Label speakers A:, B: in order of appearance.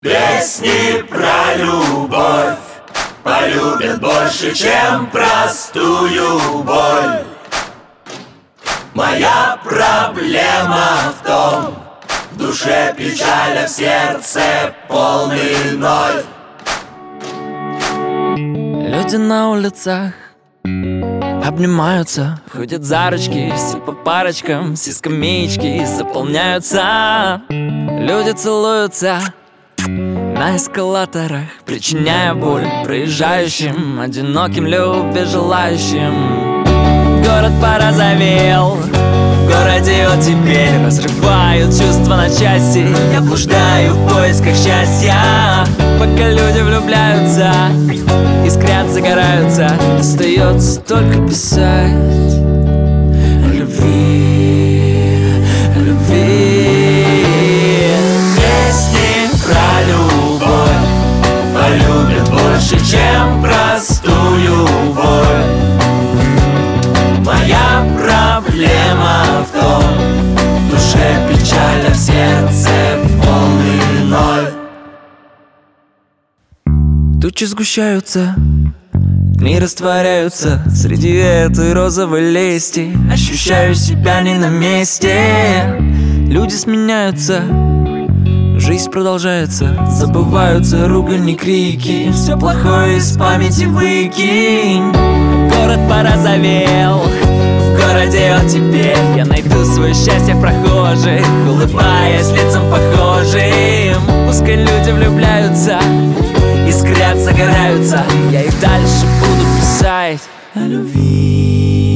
A: Песни про любовь полюбят больше, чем простую боль. Моя проблема в том, в душе печаль, а в сердце полный ноль.
B: Люди на улицах обнимаются, ходят за ручки, все по парочкам, все скамеечки заполняются. Люди целуются на эскалаторах, причиняя боль проезжающим, одиноким любви желающим. Город порозовел, в городе вот теперь разрывают чувства на части. Я блуждаю в поисках счастья, пока люди влюбляются, искрят, загораются. Остается только писать о любви, о любви.
A: Песни про любовь полюбят больше, чем простую боль. Моя проблема в том, в душе печаль, а в сердце полный ноль.
B: Тучи сгущаются, дни растворяются среди этой розовой лести. Ощущаю себя не на месте. Люди сменяются, жизнь продолжается. Забываются ругань и крики, все плохое из памяти выкинь. Город порозовел, в городе вот теперь я найду свое счастье в прохожих, улыбаясь лицам похожим. Пускай люди влюбляются, искрят, загораются. Я и дальше буду писать о любви.